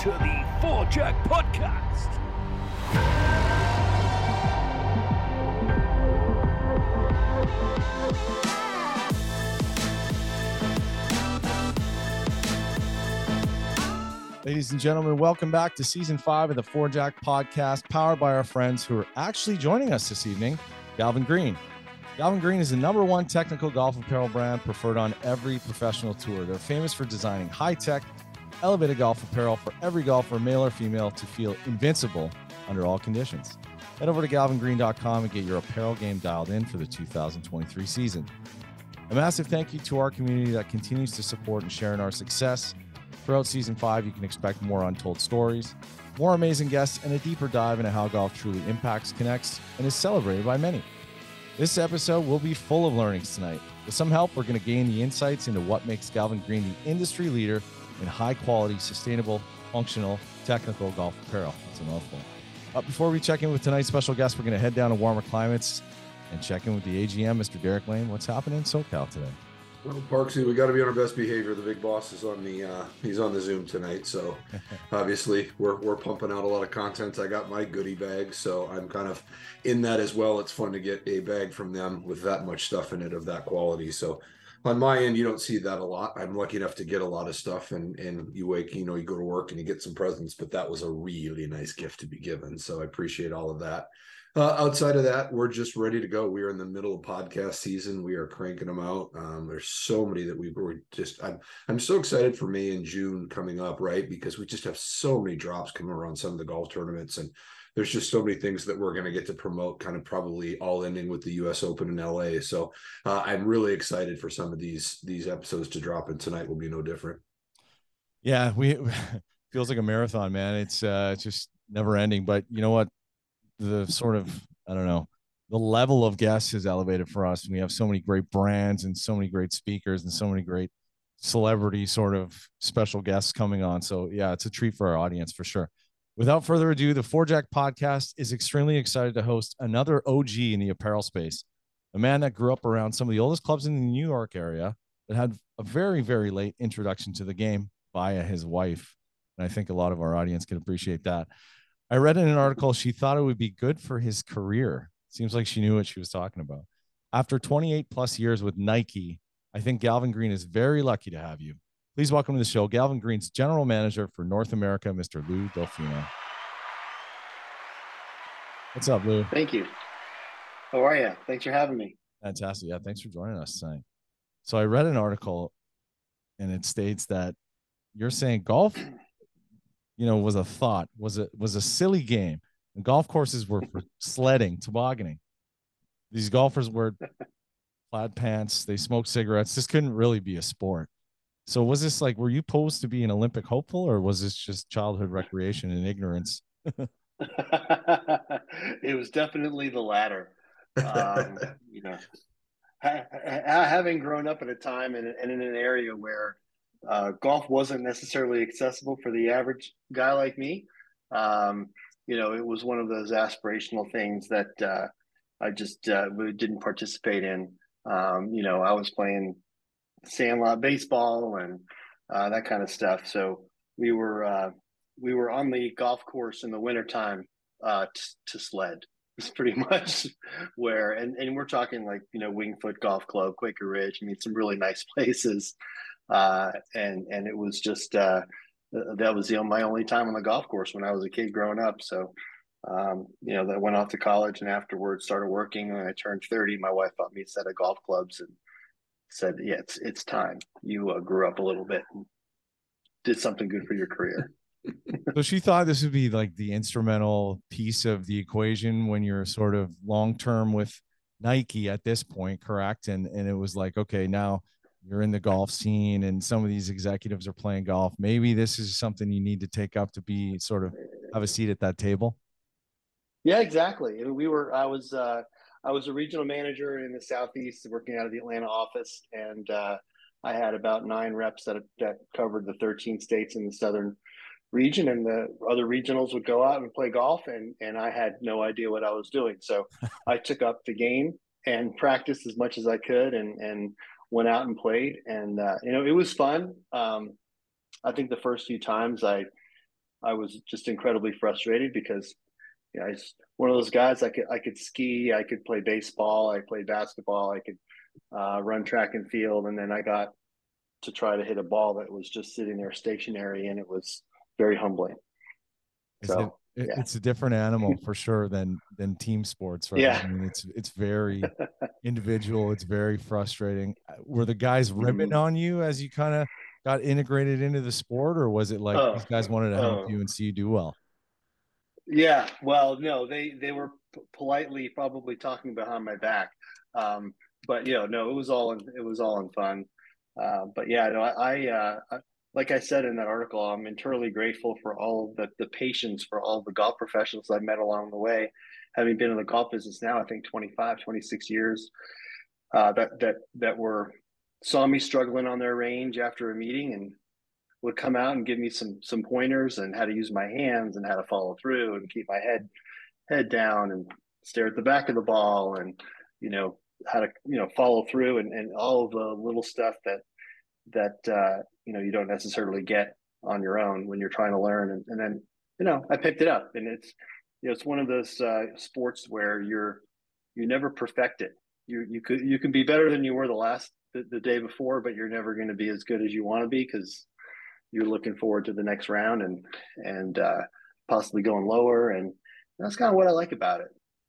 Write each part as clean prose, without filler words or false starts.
to the Four Jack Podcast. Ladies and gentlemen, welcome back to Season 5 of the Four Jack Podcast, powered by our friends who are actually joining us this evening, Galvin Green. Galvin Green is the #1 technical golf apparel brand preferred on every professional tour. They're famous for designing high-tech, elevated golf apparel for every golfer, male or female, to feel invincible under all conditions. Head over to galvingreen.com and get your apparel game dialed in for the 2023 season. A massive thank you to our community that continues to support and share in our success. Throughout Season 5, you can expect more untold stories, more amazing guests, and a deeper dive into how golf truly impacts, connects, and is celebrated by many. This episode will be full of learnings tonight. With some help, we're going to gain the insights into what makes Galvin Green the industry leader in high-quality, sustainable, functional, technical golf apparel. That's a mouthful. Before we check in with tonight's special guest, we're going to head down to warmer climates and check in with the AGM, Mr. Derek Lane. What's happening in SoCal today? Well, Parksy, we got to be on our best behavior. The big boss is on the he's on the Zoom tonight, so obviously we're pumping out a lot of content. I got my goodie bag, so I'm kind of in that as well. It's fun to get a bag from them with that much stuff in it of that quality. So on my end, you don't see that a lot. I'm lucky enough to get a lot of stuff, and you you go to work and you get some presents, but that was a really nice gift to be given. So I appreciate all of that. Outside of that, we're just ready to go. We are in the middle of podcast season. We are cranking them out. There's so many that I'm so excited for May and June coming up, right? Because we just have so many drops coming around some of the golf tournaments, and there's just so many things that we're going to get to promote, kind of probably all ending with the US Open in LA. So I'm really excited for some of these episodes to drop, and tonight will be no different. Yeah, we feels like a marathon, man. It's just never ending. But you know what? The sort of, I don't know, the level of guests is elevated for us. And we have so many great brands and so many great speakers and so many great celebrity sort of special guests coming on. So yeah, it's a treat for our audience for sure. Without further ado, the Four Jack Podcast is extremely excited to host another OG in the apparel space, a man that grew up around some of the oldest clubs in the New York area, that had a very, very late introduction to the game via his wife. And I think a lot of our audience can appreciate that. I read in an article she thought it would be good for his career. Seems like she knew what she was talking about. After 28 plus years with Nike, I think Galvin Green is very lucky to have you. Please welcome to the show, Galvin Green's General Manager for North America, Mr. Lou Delfino. What's up, Lou? Thank you. How are you? Thanks for having me. Fantastic. Yeah, thanks for joining us tonight. So I read an article, and it states that you're saying golf was a thought, was a silly game. And golf courses were for sledding, tobogganing. These golfers wear plaid pants, they smoke cigarettes. This couldn't really be a sport. So was this like, were you posed to be an Olympic hopeful, or was this just childhood recreation and ignorance? It was definitely the latter. Having grown up at a time and in an area where golf wasn't necessarily accessible for the average guy like me. It was one of those aspirational things that I just didn't participate in. I was playing sandlot baseball and that kind of stuff. So we were on the golf course in the wintertime to sled. It's pretty much where, and we're talking like, Wingfoot Golf Club, Quaker Ridge. I mean, some really nice places. And it was just that was my only time on the golf course when I was a kid growing up. So that went off to college and afterwards started working. When I turned 30, my wife bought me a set of golf clubs and said, "Yeah, it's time. You grew up a little bit and did something good for your career." So she thought this would be like the instrumental piece of the equation when you're sort of long term with Nike at this point, correct? And it was like, okay, now you're in the golf scene and some of these executives are playing golf. Maybe this is something you need to take up to be sort of have a seat at that table. Yeah, exactly. I was a regional manager in the Southeast working out of the Atlanta office. And I had about 9 reps that covered the 13 states in the Southern region, and the other regionals would go out and play golf. And I had no idea what I was doing. So I took up the game and practiced as much as I could and went out and played. And, it was fun. I think the first few times I I was just incredibly frustrated because I was one of those guys. I could ski, I could play baseball, I played basketball, I could run track and field, and then I got to try to hit a ball that was just sitting there stationary, and it was very humbling. So it's a different animal for sure than team sports, right? Yeah. I mean, it's very individual. It's very frustrating. Were the guys ribbing on you as you kind of got integrated into the sport, or was it like these guys wanted to help you and see you do well? Yeah, well, no, they were politely probably talking behind my back, but no, it was all in fun. But yeah, no, like I said in that article, I'm eternally grateful for all the patience for all the golf professionals I met along the way. Having been in the golf business now, I think 25, 26 years, that were saw me struggling on their range after a meeting and would come out and give me some pointers and how to use my hands and how to follow through and keep my head down and stare at the back of the ball and how to follow through and all of the little stuff that you don't necessarily get on your own when you're trying to learn. And then I picked it up, and it's one of those sports where you never perfect it. You can be better than you were the day before, but you're never going to be as good as you want to be because you're looking forward to the next round and possibly going lower. And that's kind of what I like about it.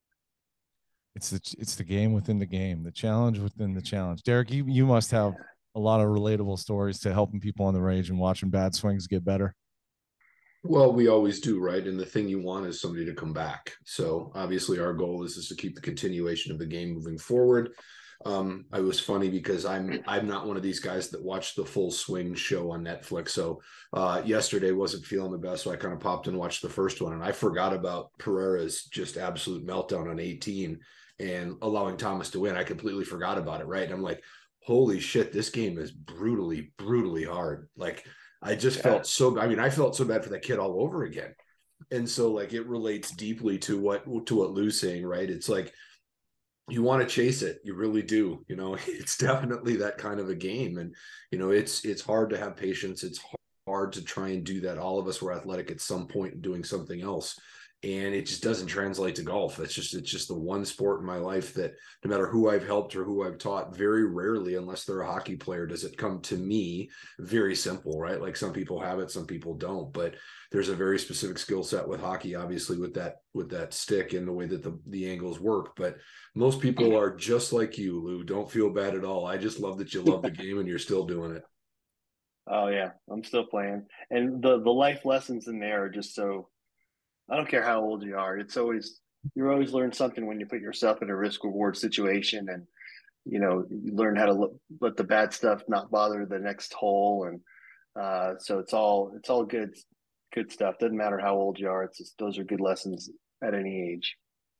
It's the game within the game, the challenge within the challenge. Derek, you must have a lot of relatable stories to helping people on the range and watching bad swings get better. Well, we always do, right? And the thing you want is somebody to come back. So obviously our goal is to keep the continuation of the game moving forward. I was funny because I'm not one of these guys that watch the full swing show on Netflix. So yesterday wasn't feeling the best, so I kind of popped and watched the first one, and I forgot about Pereira's just absolute meltdown on 18 and allowing Thomas to win. I completely forgot about it, right? And I'm like, holy shit, this game is brutally, brutally hard. Like I just felt I felt so bad for that kid all over again. And so like it relates deeply to what Lou's saying, right? It's like you want to chase it. You really do. It's definitely that kind of a game. And, it's hard to have patience. It's hard to try and do that. All of us were athletic at some point doing something else. And it just doesn't translate to golf. It's just the one sport in my life that no matter who I've helped or who I've taught, very rarely, unless they're a hockey player, does it come to me very simple, right? Like some people have it, some people don't, but there's a very specific skill set with hockey, obviously with that stick and the way that the angles work. But most people are just like you, Lou. Don't feel bad at all. I just love that you love the game and you're still doing it. Oh yeah, I'm still playing. And the life lessons in there are just so, I don't care how old you are. You always learn something when you put yourself in a risk reward situation, and you learn how to let the bad stuff not bother the next hole. And so it's all good stuff. Doesn't matter how old you are. It's just, those are good lessons at any age.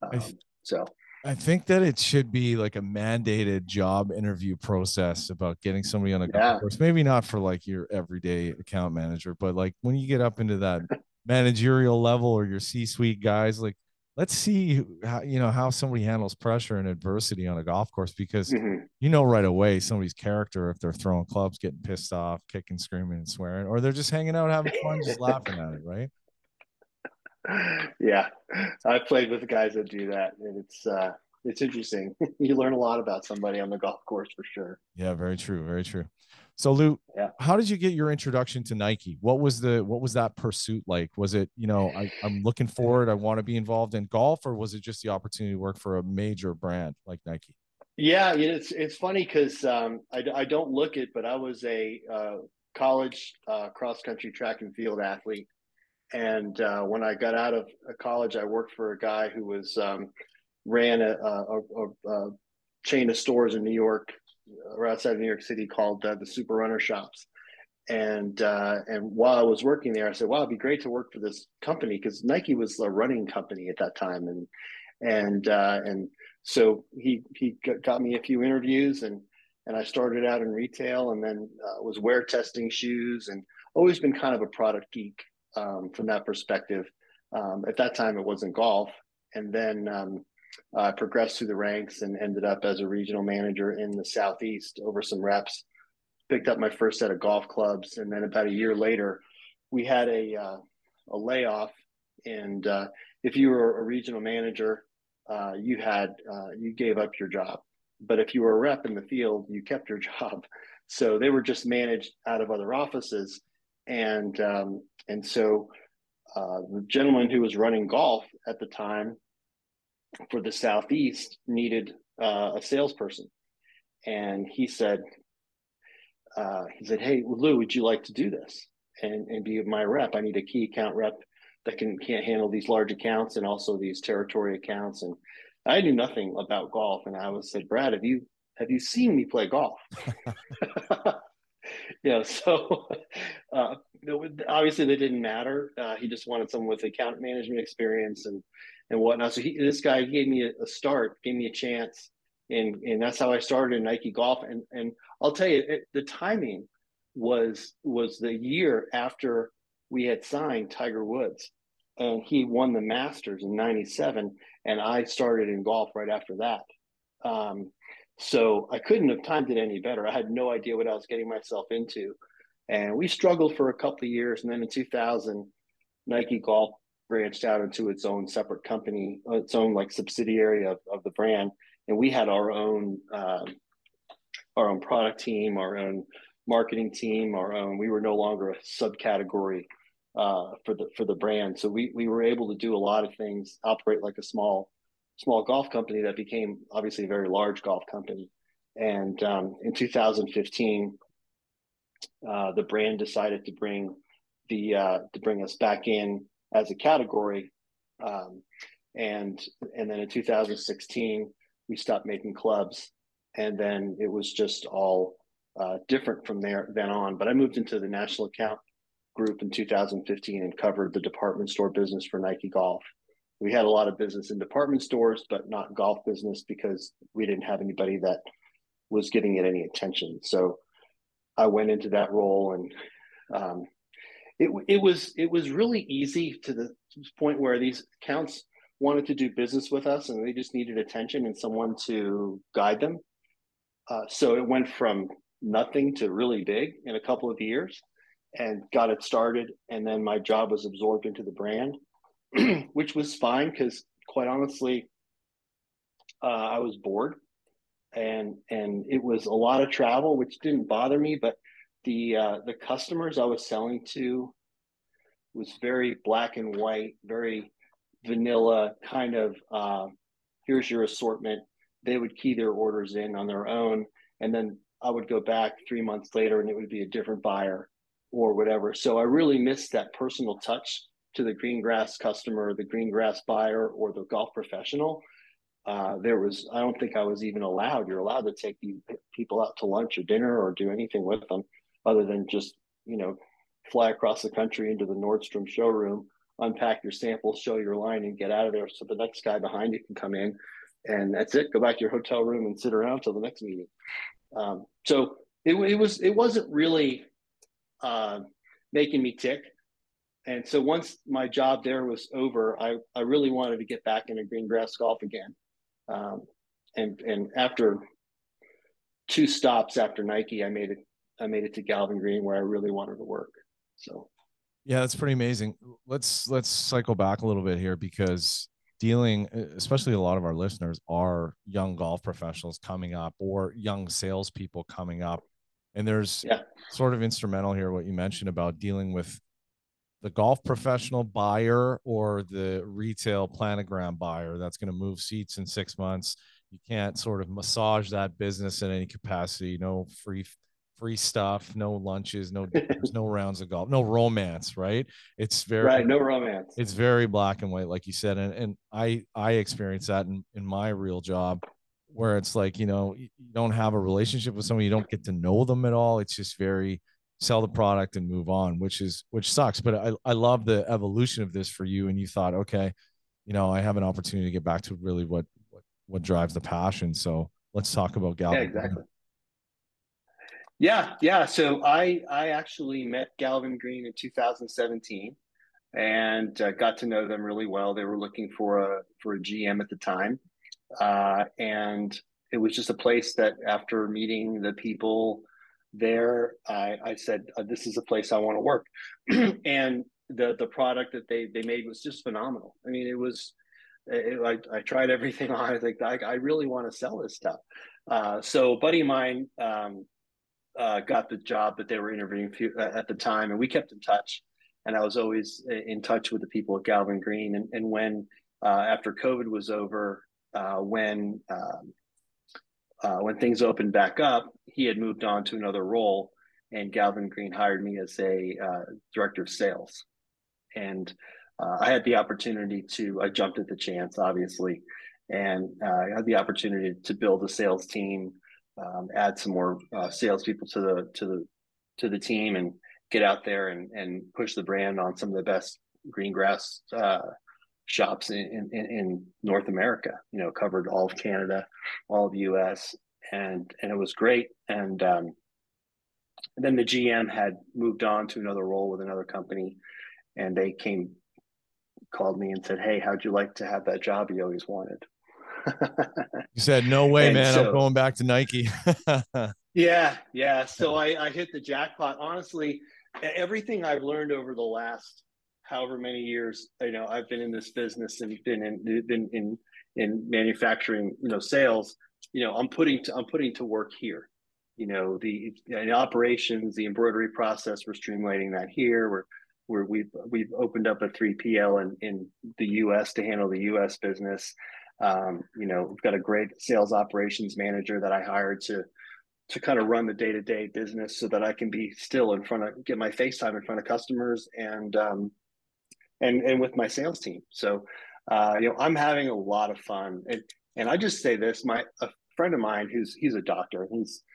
I think that it should be like a mandated job interview process about getting somebody on a golf course. Maybe not for like your everyday account manager, but like when you get up into that managerial level or your C-suite guys, like let's see how somebody handles pressure and adversity on a golf course, because right away somebody's character if they're throwing clubs, getting pissed off, kicking, screaming, and swearing, or they're just hanging out having fun, just laughing at it, right? Yeah, I've played with guys that do that, and it's interesting. You learn a lot about somebody on the golf course for sure. Yeah, very true, very true. So Lou, how did you get your introduction to Nike? What was that pursuit like? Was it, I'm looking forward, I want to be involved in golf, or was it just the opportunity to work for a major brand like Nike? Yeah, it's funny because I don't look it, but I was a college cross country track and field athlete. And when I got out of college, I worked for a guy who ran a chain of stores in New York, or outside of New York City, called the Super Runner Shops. And while I was working there, I said, "Wow, it'd be great to work for this company," because Nike was a running company at that time. And so he got me a few interviews, and I started out in retail, and then was wear testing shoes, and always been kind of a product geek. From that perspective. At that time, it wasn't golf. And then I progressed through the ranks and ended up as a regional manager in the Southeast over some reps, picked up my first set of golf clubs. And then about a year later, we had a a layoff, and if you were a regional manager, you gave up your job. But if you were a rep in the field, you kept your job. So they were just managed out of other offices, and so the gentleman who was running golf at the time for the Southeast needed a salesperson, and he said, "Hey, Lou, would you like to do this and be my rep? I need a key account rep that can't handle these large accounts and also these territory accounts." And I knew nothing about golf, and I said, "Brad, have you seen me play golf?" So obviously that didn't matter. He just wanted someone with account management experience and whatnot. So this guy gave me a start, gave me a chance, and that's how I started in Nike Golf. And I'll tell you, the timing was the year after we had signed Tiger Woods, and he won the Masters in '97, and I started in golf right after that. So I couldn't have timed it any better. I had no idea what I was getting myself into. And we struggled for a couple of years. And then in 2000, Nike Golf branched out into its own separate company, its own like subsidiary of the brand. And we had our own product team, our own marketing team, we were no longer a subcategory for the brand. So we were able to do a lot of things, operate like a small golf company that became obviously a very large golf company. And in 2015, the brand decided to bring us back in as a category. And then in 2016, we stopped making clubs, and then it was just all different from then on. But I moved into the national account group in 2015 and covered the department store business for Nike Golf. We had a lot of business in department stores, but not golf business because we didn't have anybody that was giving it any attention. So I went into that role, and it was really easy to the point where these accounts wanted to do business with us, and they just needed attention and someone to guide them. So it went from nothing to really big in a couple of years, and got it started. And then my job was absorbed into the brand, which was fine because, quite honestly, I was bored, and it was a lot of travel, which didn't bother me. But the customers I was selling to was very black and white, very vanilla kind of. Here's your assortment. They would key their orders in on their own, and then I would go back 3 months later, and it would be a different buyer or whatever. So I really missed that personal touch to the green grass customer, the green grass buyer, or the golf professional. I don't think I was even allowed. You're allowed to take these people out to lunch or dinner or do anything with them other than just, fly across the country into the Nordstrom showroom, unpack your samples, show your line, and get out of there so the next guy behind you can come in. And that's it. Go back to your hotel room and sit around till the next meeting. So it wasn't really making me tick. And so once my job there was over, I really wanted to get back into green grass golf again. And after 2 stops after Nike, I made it to Galvin Green, where I really wanted to work. So yeah, that's pretty amazing. Let's cycle back a little bit here, because especially a lot of our listeners are young golf professionals coming up or young salespeople coming up. And there's sort of instrumental here what you mentioned about dealing with the golf professional buyer or the retail planogram buyer that's going to move seats in 6 months. You can't sort of massage that business in any capacity. No free stuff, no lunches, there's no rounds of golf, no romance, right? It's very no romance. It's very black and white, like you said. And I experienced that in my real job, where it's like, you don't have a relationship with someone, you don't get to know them at all. It's just very sell the product and move on, which sucks. But I love the evolution of this for you. And you thought, okay, I have an opportunity to get back to really what drives the passion. So let's talk about Galvin. Yeah, exactly. Yeah. So I actually met Galvin Green in 2017 and got to know them really well. They were looking for a GM at the time. And it was just a place that, after meeting the people there, I said, this is a place I want to work. And the product that they made was just phenomenal. I mean, I tried everything on. I think I really want to sell this stuff. So a buddy of mine got the job that they were interviewing at the time, and we kept in touch. And I was always in touch with the people at Galvin Green. And when after COVID was over, when things opened back up, he had moved on to another role, and Galvin Green hired me as a director of sales. And I had the opportunity I jumped at the chance, obviously, and I had the opportunity to build a sales team, add some more salespeople to the team, and get out there and push the brand on some of the best green grass shops in North America. Covered all of Canada, all of the U.S., and it was great. And then the GM had moved on to another role with another company, and they called me and said, "Hey, how'd you like to have that job you always wanted?" You said, "No way, man. So, I'm going back to Nike." Yeah. So I hit the jackpot. Honestly, everything I've learned over the last however many years, I've been in this business and been in manufacturing, sales, I'm putting to work here. The operations, the embroidery process, we're streamlining that here. We've opened up a 3PL in the U.S. to handle the U.S. business. We've got a great sales operations manager that I hired to kind of run the day-to-day business so that I can be still get my face time in front of customers and with my sales team. So, I'm having a lot of fun. And I just say this, a friend of mine he's a doctor.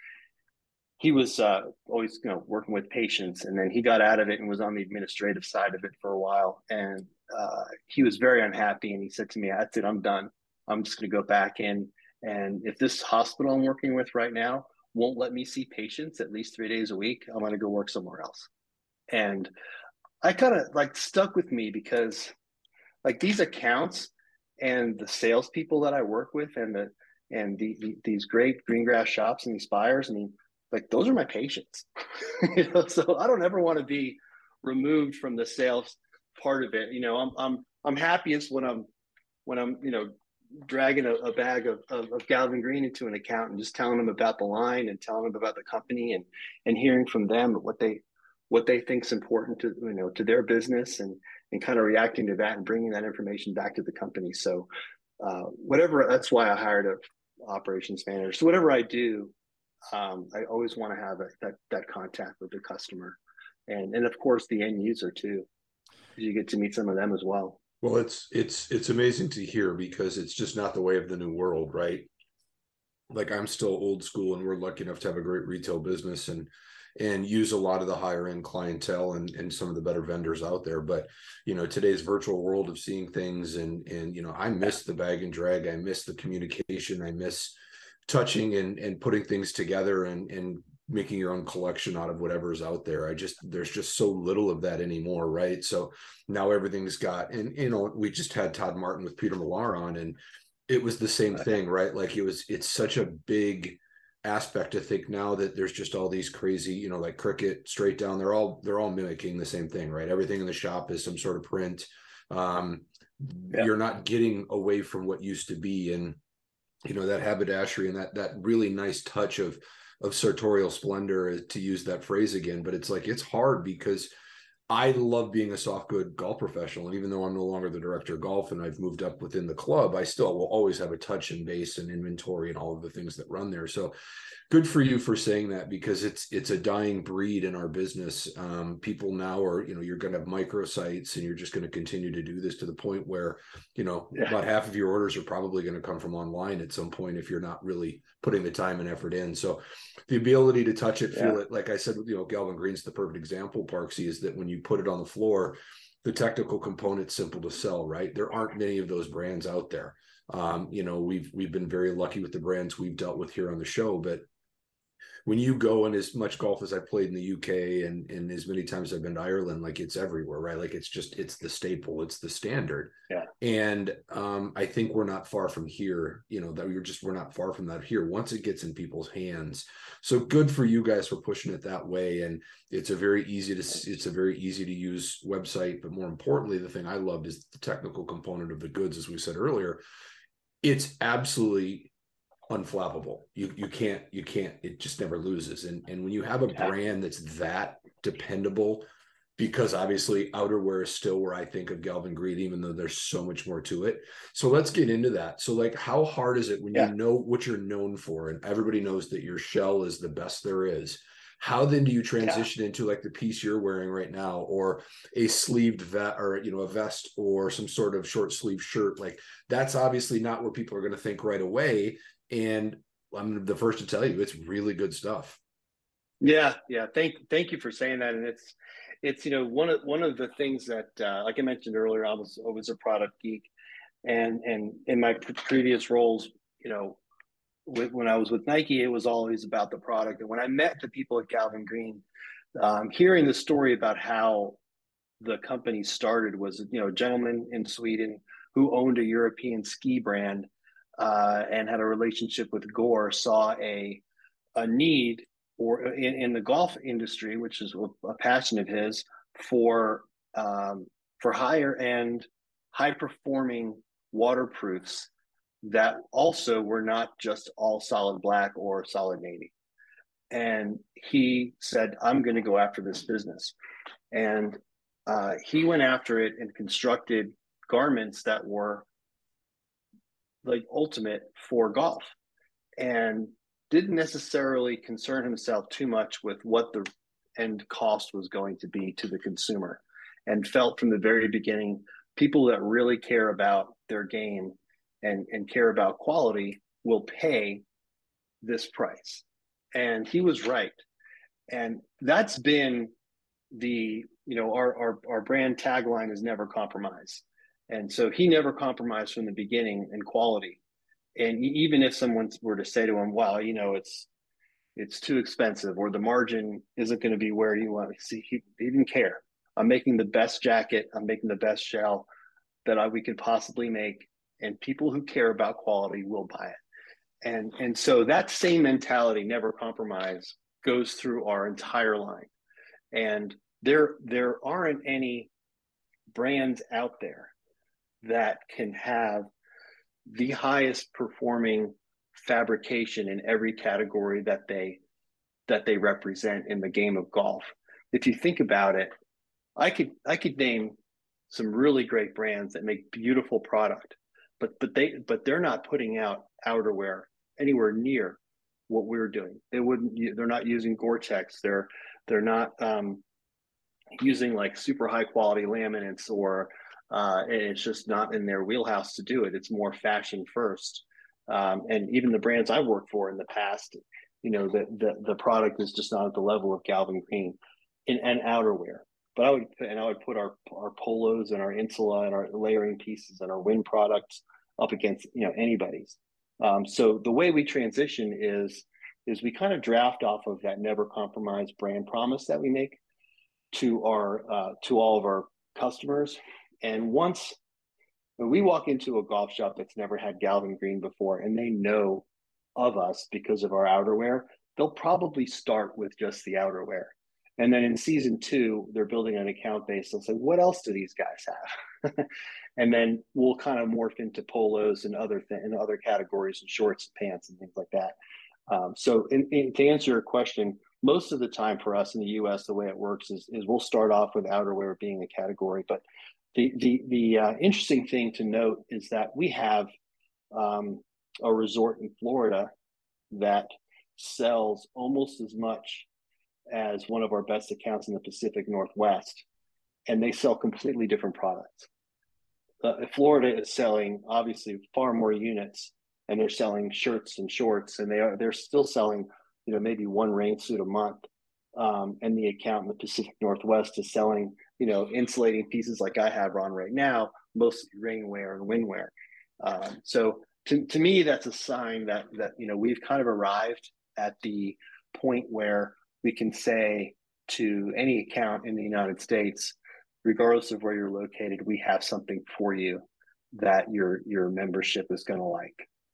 He was always, working with patients, and then he got out of it and was on the administrative side of it for a while. And he was very unhappy. And he said to me, "That's it, I'm done. I'm just going to go back in. And if this hospital I'm working with right now won't let me see patients at least 3 days a week, I'm going to go work somewhere else." And I kind of stuck with me because these accounts and the salespeople that I work with and these great green grass shops and these buyers, I mean, those are my patients. So I don't ever want to be removed from the sales part of it. I'm happiest when I'm dragging a bag of Galvin Green into an account and just telling them about the line and telling them about the company and hearing from them what they think is important to their business and kind of reacting to that and bringing that information back to the company. So that's why I hired an operations manager. So whatever I do, I always want to have that contact with the customer and of course the end user too, because you get to meet some of them as well. Well, it's amazing to hear because it's just not the way of the new world, right? I'm still old school, and we're lucky enough to have a great retail business and use a lot of the higher end clientele and some of the better vendors out there. But, today's virtual world of seeing things and I miss the bag and drag. I miss the communication. I miss touching and putting things together and making your own collection out of whatever's out there. There's just so little of that anymore. Right. So now everything's got, and, we just had Todd Martin with Peter Millar on, and it was the same thing, right? It's such a big aspect to think now that there's just all these crazy, like Cricut, Straight Down, they're all mimicking the same thing, right? Everything in the shop is some sort of print. You're not getting away from what used to be. And, that haberdashery and that really nice touch of sartorial splendor, to use that phrase again. But it's hard because I love being a soft good golf professional. And even though I'm no longer the director of golf and I've moved up within the club, I still will always have a touch and base and inventory and all of the things that run there. So good for you for saying that, because it's a dying breed in our business. People now are, you're going to have microsites, and you're just going to continue to do this to the point where, about half of your orders are probably going to come from online at some point if you're not really putting the time and effort in. So the ability to touch it, feel it, like I said, Galvin Green's the perfect example, Parksy, is that when you put it on the floor, the technical component's simple to sell, right? There aren't many of those brands out there. We've been very lucky with the brands we've dealt with here on the show, but when you go, and as much golf as I played in the UK and as many times I've been to Ireland, like it's everywhere, right? Like it's the staple, it's the standard. Yeah. And I think we're not far from here, that we're not far from that here once it gets in people's hands. So good for you guys for pushing it that way. And it's a very easy to use website. But more importantly, the thing I loved is the technical component of the goods, as we said earlier. It's absolutely unflappable. You can't, it just never loses. And when you have a brand that's that dependable, because obviously outerwear is still where I think of Galvin Green, even though there's so much more to it. So let's get into that. So like, how hard is it when you know what you're known for, and everybody knows that your shell is the best there is? How then do you transition into like the piece you're wearing right now, or a sleeved a vest, or some sort of short sleeve shirt? Like that's obviously not what people are going to think right away. And I'm the first to tell you, it's really good stuff. Yeah. Thank you for saying that. And it's one of the things that, like I mentioned earlier, I was a product geek, and in my previous roles, when I was with Nike, it was always about the product. And when I met the people at Galvin Green, hearing the story about how the company started was, a gentleman in Sweden who owned a European ski brand, and had a relationship with Gore, saw a need in the golf industry, which is a passion of his, for higher end, high performing waterproofs that also were not just all solid black or solid navy. And he said, I'm going to go after this business. And he went after it and constructed garments that were like ultimate for golf, and didn't necessarily concern himself too much with what the end cost was going to be to the consumer, and felt from the very beginning, people that really care about their game and care about quality will pay this price. And he was right. And that's been our brand tagline is never compromise. And so he never compromised from the beginning in quality. And even if someone were to say to him, well, it's too expensive, or the margin isn't going to be where you want to see, he didn't care. I'm making the best jacket. I'm making the best shell that we could possibly make. And people who care about quality will buy it. And so that same mentality, never compromise, goes through our entire line. And there aren't any brands out there that can have the highest performing fabrication in every category that they represent in the game of golf. If you think about it, I could name some really great brands that make beautiful product, but they're not putting out outerwear anywhere near what we're doing. They're not using Gore-Tex. They're not using like super high quality laminates, or it's just not in their wheelhouse to do it. It's more fashion first. And even the brands I've worked for in the past, the product is just not at the level of Galvin Green in outerwear. But I would put our polos and our insula and our layering pieces and our wind products up against anybody's. So the way we transition is we kind of draft off of that never compromise brand promise that we make to all of our customers. And when we walk into a golf shop that's never had Galvin Green before, and they know of us because of our outerwear, they'll probably start with just the outerwear. And then in season 2, they're building an account base. They'll say, what else do these guys have? And then we'll kind of morph into polos and other categories, and shorts and pants and things like that. So to answer your question, most of the time for us in the US, the way it works is we'll start off with outerwear being a category. But the interesting thing to note is that we have a resort in Florida that sells almost as much as one of our best accounts in the Pacific Northwest, and they sell completely different products. Florida is selling obviously far more units, and they're selling shirts and shorts, and they're still selling maybe one rain suit a month. And the account in the Pacific Northwest is selling insulating pieces like I have on right now, mostly rainwear and windwear. So to me, that's a sign that we've kind of arrived at the point where we can say to any account in the United States, regardless of where you're located, we have something for you that your membership is going to like.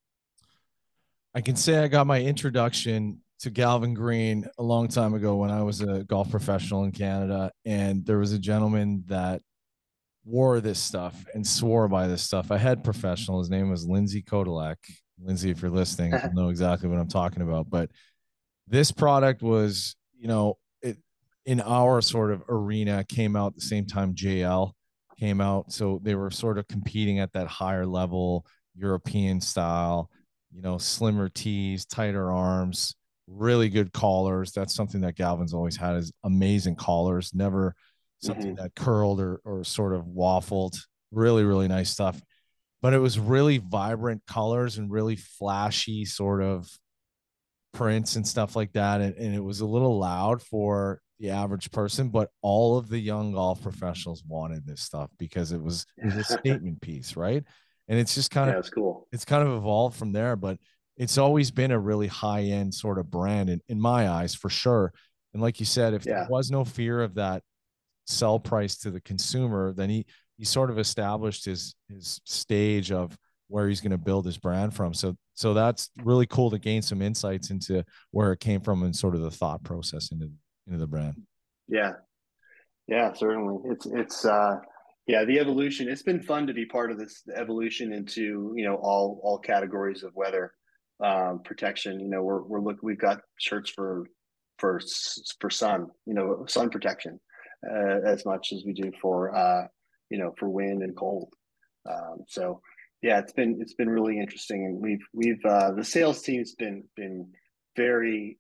I can say I got my introduction to Galvin Green a long time ago when I was a golf professional in Canada, and there was a gentleman that wore this stuff and swore by this stuff. I had professional. His name was Lindsay Kodalek. Lindsay, if you're listening, you know exactly what I'm talking about. But this product was, you know, it in our sort of arena came out at the same time JL came out. So they were sort of competing at that higher level, European style, you know, slimmer tees, tighter arms, really good collars. That's something that Galvin's always had, is amazing collars, never something that curled or sort of waffled. Really, really nice stuff. But it was really vibrant colors and really flashy sort of prints and stuff like that. And it was a little loud for the average person, but all of the young golf professionals wanted this stuff because it was a statement piece, right? And it's just kind of, it's cool. It's kind of evolved from there, but it's always been a really high end sort of brand in my eyes, for sure. And like you said, if there was no fear of that sell price to the consumer, then he sort of established his stage of where he's going to build his brand from. So that's really cool to gain some insights into where it came from and sort of the thought process into the brand. Yeah, certainly. It's the evolution. It's been fun to be part of this evolution into, you know, all categories of weather protection. You know, we've got shirts for sun, you know, sun protection as much as we do for you know, for wind and cold. So yeah, it's been really interesting, and we've the sales team's been very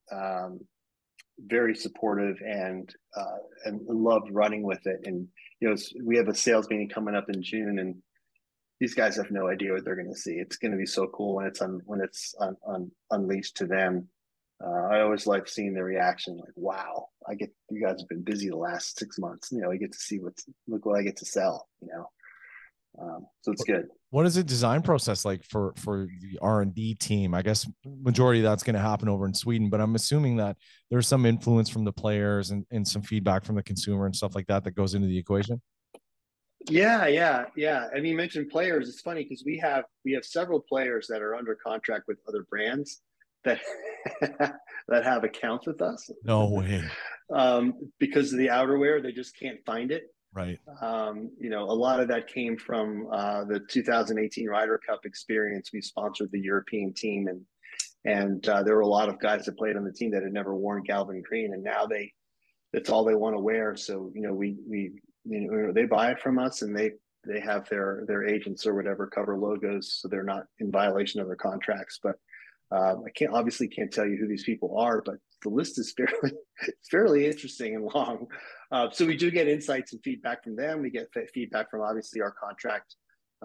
very supportive and loved running with it. And you know, we have a sales meeting coming up in June, and these guys have no idea what they're going to see. It's going to be so cool when it's unleashed to them. I always like seeing the reaction, like, wow, you guys have been busy the last 6 months. You know, I get to see look what I get to sell, you know. So it's good. What is the design process like for the R&D team? I guess majority of that's going to happen over in Sweden, but I'm assuming that there's some influence from the players and some feedback from the consumer and stuff like that goes into the equation. Yeah. I mean, you mentioned players. It's funny because we have several players that are under contract with other brands that that have accounts with us. No way. Because of the outerwear, they just can't find it. Right. You know, a lot of that came from the 2018 Ryder Cup experience. We sponsored the European team, and there were a lot of guys that played on the team that had never worn Galvin Green, and now that's all they want to wear. So, you know, we you know, they buy it from us, and they have their agents or whatever cover logos, so they're not in violation of their contracts. But I can't tell you who these people are, but the list is fairly interesting and long. So we do get insights and feedback from them. We get feedback from obviously our contract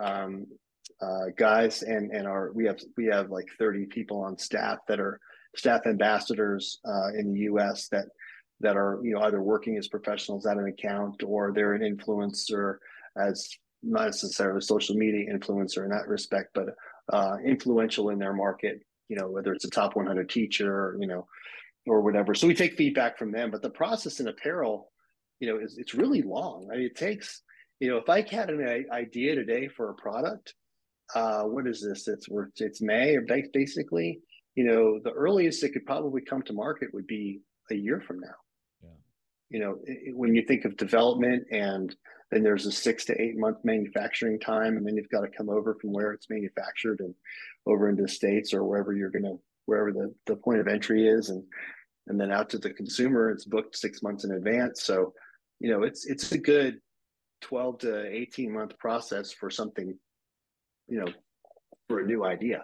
guys, and we have like 30 people on staff that are staff ambassadors in the U.S. that are, you know, either working as professionals at an account, or they're an influencer, as not necessarily a social media influencer in that respect, but influential in their market. You know, whether it's a top 100 teacher, you know, or whatever. So we take feedback from them. But the process in apparel, you know, it's really long. I mean, it takes, you know, if I had an idea today for a product, what is this? It's May, or basically, you know, the earliest it could probably come to market would be a year from now. Yeah. You know, when you think of development, and then there's a 6 to 8 month manufacturing time, and then you've got to come over from where it's manufactured and over into the States or wherever the point of entry is, and then out to the consumer. It's booked 6 months in advance. So, you know, it's a good 12 to 18 month process for something, you know, for a new idea.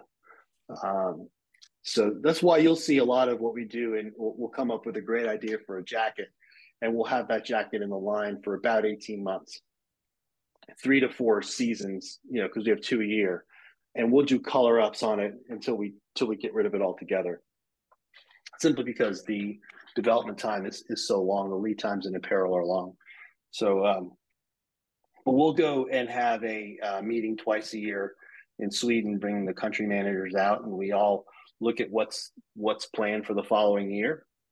So that's why you'll see a lot of what we do, and we'll come up with a great idea for a jacket, and we'll have that jacket in the line for about 18 months, 3 to 4 seasons, you know, because we have 2 a year, and we'll do color ups on it until we get rid of it altogether. Simply because the development time is so long, the lead times in apparel are long. So, but we'll go and have a meeting twice a year in Sweden, bringing the country managers out, and we all look at what's planned for the following year.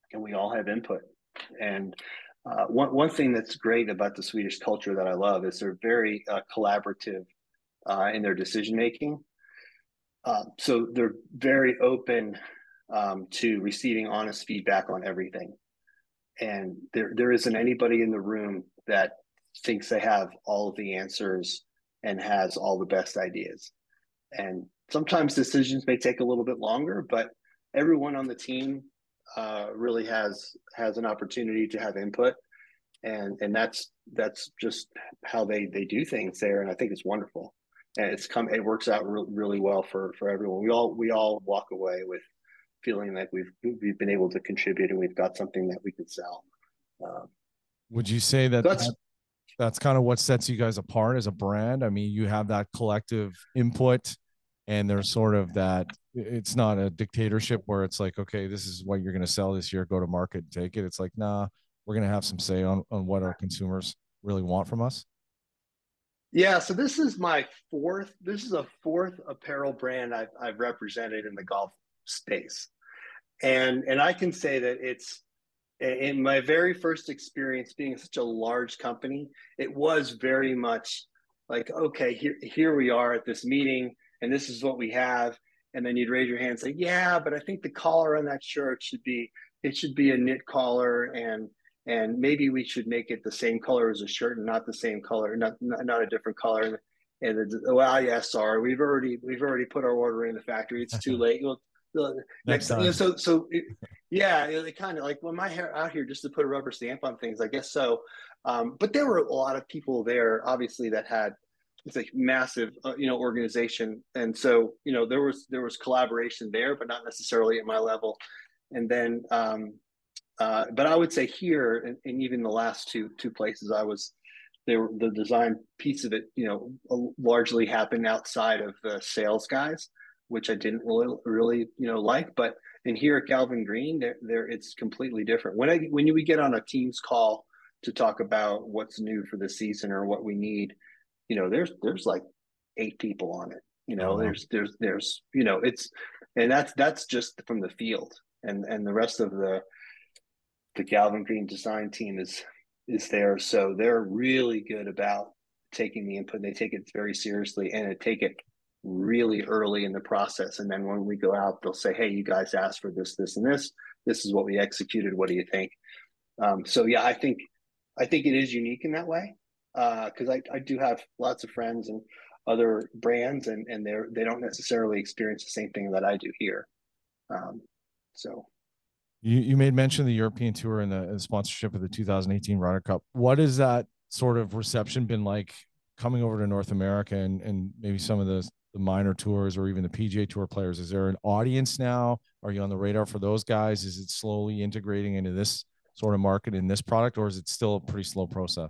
and we all have input. And one thing that's great about the Swedish culture that I love is they're very collaborative in their decision making. So they're very open to receiving honest feedback on everything. And there isn't anybody in the room that thinks they have all of the answers and has all the best ideas. And sometimes decisions may take a little bit longer, but everyone on the team really has an opportunity to have input, and that's just how they do things there. And I think it's wonderful, and it works out really well for everyone. We all walk away with feeling like we've been able to contribute and we've got something that we can sell. Would you say that that's kind of what sets you guys apart as a brand? I mean, you have that collective input, and there's sort of that, it's not a dictatorship where it's like, okay, this is what you're going to sell this year, go to market and take it. It's like, nah, we're going to have some say on what our consumers really want from us. Yeah, so this is a fourth apparel brand I've represented in the golf space. And I can say that it's, in my very first experience being such a large company, it was very much like, okay, here we are at this meeting, and this is what we have. And then you'd raise your hand and say, yeah, but I think the collar on that shirt should be a knit collar, and maybe we should make it the same color as a shirt and not the same color, not a different color. And well, yeah, sorry, we've already put our order in the factory. It's too late. Next time. Yeah, they kind of like, well, my hair out here just to put a rubber stamp on things, I guess so. But there were a lot of people there, obviously, that had, it's like massive, organization, and so there was collaboration there, but not necessarily at my level. And then, but I would say here, and even the last two places I was, the design piece of it, largely happened outside of the sales guys, which I didn't really like. But in here at Galvin Green, there it's completely different. When we get on a Teams call to talk about what's new for the season or what we need, there's like 8 people on it. There's it's, and that's just from the field, and the rest of the Galvin Green design team is there. So they're really good about taking the input. They take it very seriously, and they take it really early in the process. And then when we go out, they'll say, hey, you guys asked for this, and this is what we executed. What do you think? So yeah, I think it is unique in that way. Cause I do have lots of friends and other brands, and they don't necessarily experience the same thing that I do here. So you made mention of the European tour and the sponsorship of the 2018 Ryder Cup. What has that sort of reception been like coming over to North America and maybe some of the minor tours or even the PGA Tour players? Is there an audience now? Are you on the radar for those guys? Is it slowly integrating into this sort of market in this product, or is it still a pretty slow process?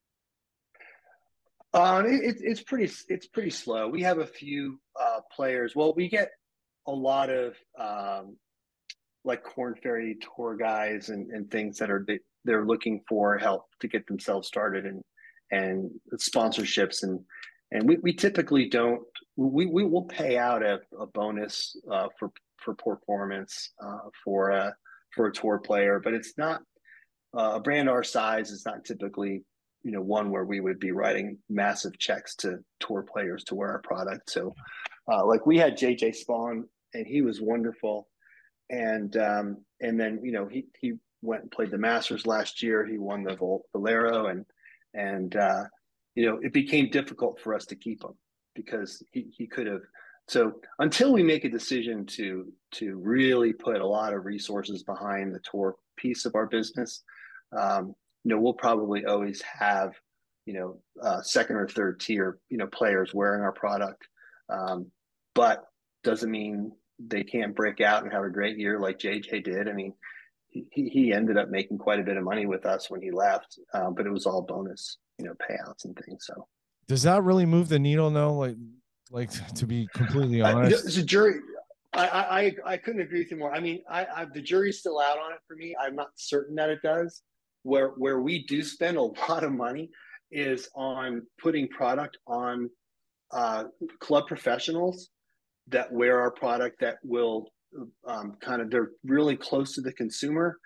It's pretty slow. We have a few players. Well, we get a lot of like Korn Ferry Tour guys and things that they're looking for help to get themselves started, and sponsorships, and we typically don't. We will pay out a bonus for performance for a tour player, but it's not a brand our size is not typically one where we would be writing massive checks to tour players to wear our product. So like we had JJ Spawn, and he was wonderful, and then he went and played the Masters last year. He won the Valero, and it became difficult for us to keep him because he could have. So until we make a decision to really put a lot of resources behind the tour piece of our business, we'll probably always have second or third tier players wearing our product, but doesn't mean they can't break out and have a great year like JJ did. I mean, he ended up making quite a bit of money with us when he left, but it was all bonus payouts and things. So does that really move the needle? No, like to be completely honest, the jury. I couldn't agree with you more. I mean, the jury's still out on it for me. I'm not certain that it does. Where we do spend a lot of money is on putting product on club professionals that wear our product, that will they're really close to the consumer,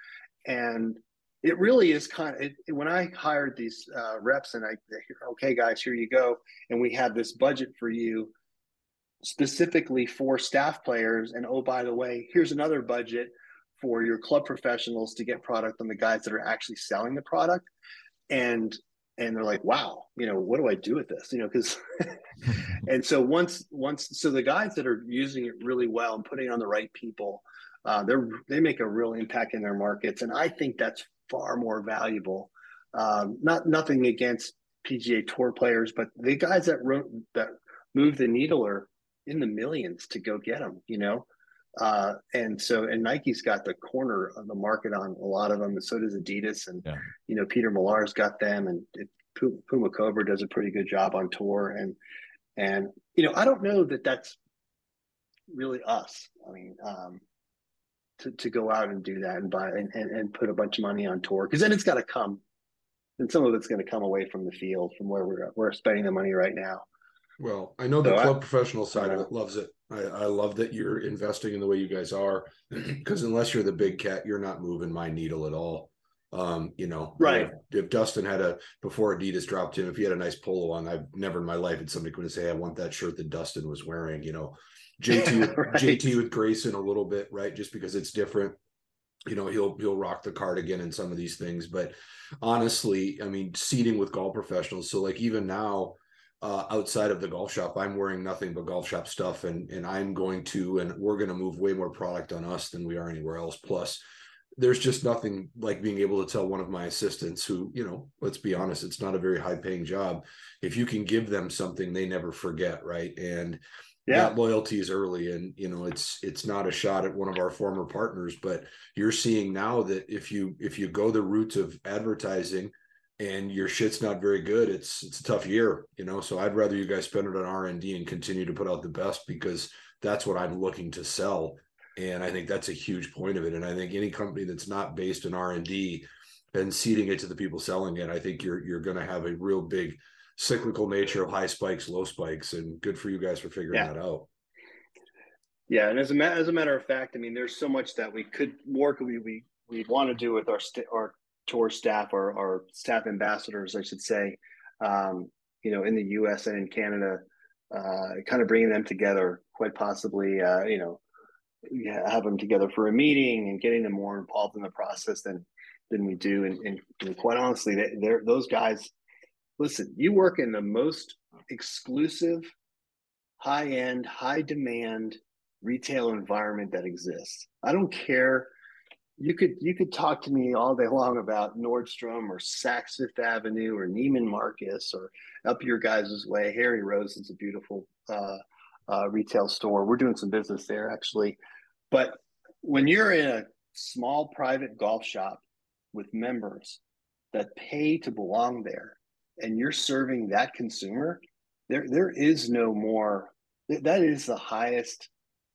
And it really is when I hired these reps and okay, guys, here you go. And we have this budget for you specifically for staff players. And oh, by the way, here's another budget for your club professionals to get product on the guys that are actually selling the product. And they're like, wow, what do I do with this? Because, and so so the guys that are using it really well and putting it on the right people, they make a real impact in their markets. And I think that's far more valuable. Nothing against PGA Tour players, but the guys that move the needle are in the millions to go get them, and Nike's got the corner of the market on a lot of them, and so does Adidas, and Peter Millar's got them, and Puma Cobra does a pretty good job on tour, and I don't know that that's really us. I mean, to go out and do that and buy and put a bunch of money on tour, because then it's got to come, and some of it's going to come away from the field, from where we're spending the money right now. Well, I know the club professional side of it loves it. I love that you're investing in the way you guys are, because unless you're the big cat, you're not moving my needle at all. Right. If Dustin before Adidas dropped him, if he had a nice polo on, I've never in my life had somebody come and say, hey, I want that shirt that Dustin was wearing, JT, right. JT with Grayson a little bit, right? Just because it's different. He'll rock the cardigan and some of these things. But honestly, I mean, seating with golf professionals. So like even now, outside of the golf shop, I'm wearing nothing but golf shop stuff, and we're going to move way more product on us than we are anywhere else. Plus, there's just nothing like being able to tell one of my assistants who, let's be honest, it's not a very high paying job. If you can give them something, they never forget, right? And that loyalty is early, and it's not a shot at one of our former partners, but you're seeing now that if you go the route of advertising and your shit's not very good, it's a tough year, so I'd rather you guys spend it on R&D and continue to put out the best, because that's what I'm looking to sell. And I think that's a huge point of it. And I think any company that's not based in R&D and seeding it to the people selling it, I think you're going to have a real big cyclical nature of high spikes, low spikes, and good for you guys for figuring that out. Yeah. And as a matter of fact, I mean, there's so much that we want to do with our tour staff, or our staff ambassadors, I should say, in the US and in Canada, kind of bringing them together, quite possibly, have them together for a meeting and getting them more involved in the process than we do. And quite honestly, those guys, listen, you work in the most exclusive, high-end, high-demand retail environment that exists. I don't care. You could talk to me all day long about Nordstrom or Saks Fifth Avenue or Neiman Marcus or up your guys' way. Harry Rose is a beautiful retail store. We're doing some business there, actually. But when you're in a small private golf shop with members that pay to belong there, and you're serving that consumer, there is no more. That is the highest,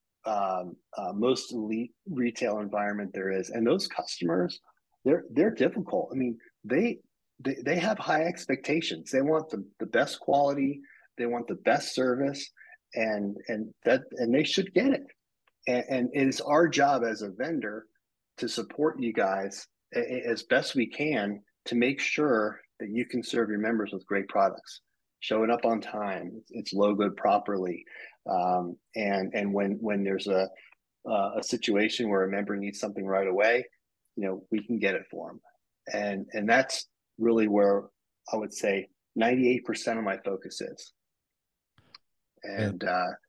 most elite retail environment there is. And those customers, they're difficult. I mean, they have high expectations. They want the best quality. They want the best service, and they should get it. And it's our job as a vendor to support you guys as best we can to make sure that you can serve your members with great products, showing up on time, it's logoed properly, and when there's a situation where a member needs something right away, we can get it for them, and that's really where I would say 98% of my focus is, and.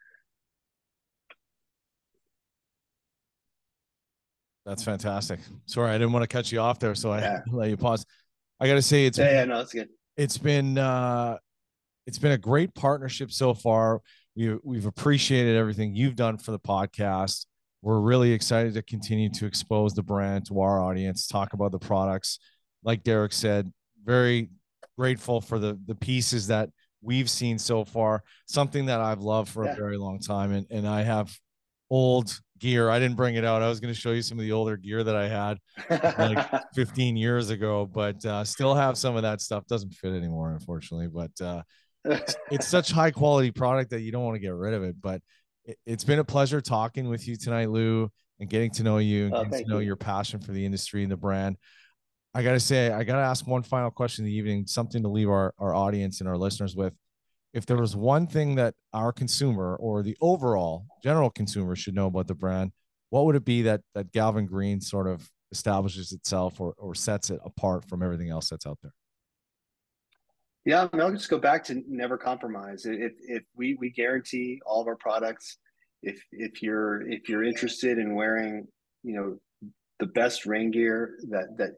That's fantastic. Sorry, I didn't want to cut you off there, so I let you pause. I got to say, no, it's good. It's been a great partnership so far. We've appreciated everything you've done for the podcast. We're really excited to continue to expose the brand to our audience, talk about the products. Like Derek said, very grateful for the pieces that we've seen so far. Something that I've loved for a very long time, and I have old gear. I didn't bring it out. I was going to show you some of the older gear that I had like 15 years ago, but still have some of that stuff. Doesn't fit anymore, unfortunately, but it's such high quality product that you don't want to get rid of it. But it's been a pleasure talking with you tonight, Lou. and getting to know you and getting to know you. your passion for the industry and the brand. I got to say, I got to ask one final question in the evening, something to leave our audience and our listeners with. If there was one thing that our consumer or the overall general consumer should know about the brand, what would it be that Galvin Green sort of establishes itself or sets it apart from everything else that's out there? Yeah, I mean, I'll just go back to never compromise. If we guarantee all of our products, if you're interested in wearing, you know, the best rain gear that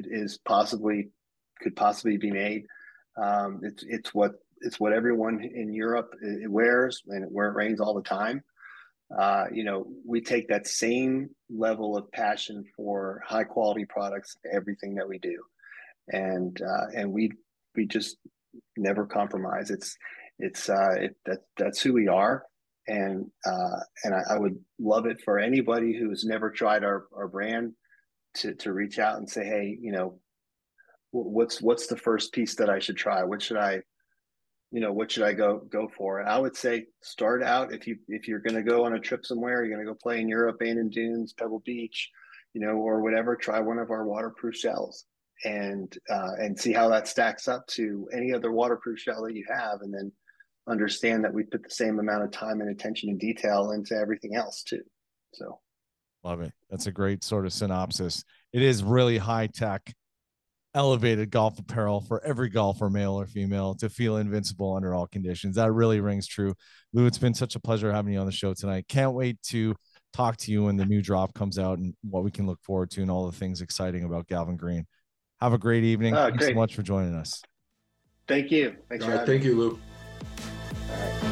could possibly be made, it's what everyone in Europe it wears, and where it rains all the time. You know, we take that same level of passion for high quality products, everything that we do, and we just never compromise. That's who we are, and I would love it for anybody who's never tried our brand to reach out and say, hey, you know, what's the first piece that I should try? What should I go for? And I would say start out if you're going to go on a trip somewhere, you're going to go play in Europe, Bandon Dunes, Pebble Beach, you know, or whatever. Try one of our waterproof shells and see how that stacks up to any other waterproof shell that you have, and then understand that we put the same amount of time and attention and detail into everything else too. So, love it. That's a great sort of synopsis. It is really high tech, elevated golf apparel for every golfer, male or female, to feel invincible under all conditions. That really rings true. Lou, it's been such a pleasure having you on the show tonight. Can't wait to talk to you when the new drop comes out and what we can look forward to and all the things exciting about Galvin Green. Have a great evening. Thanks so much for joining us. Thank you. Thanks for having me. Thank you, Lou. All right.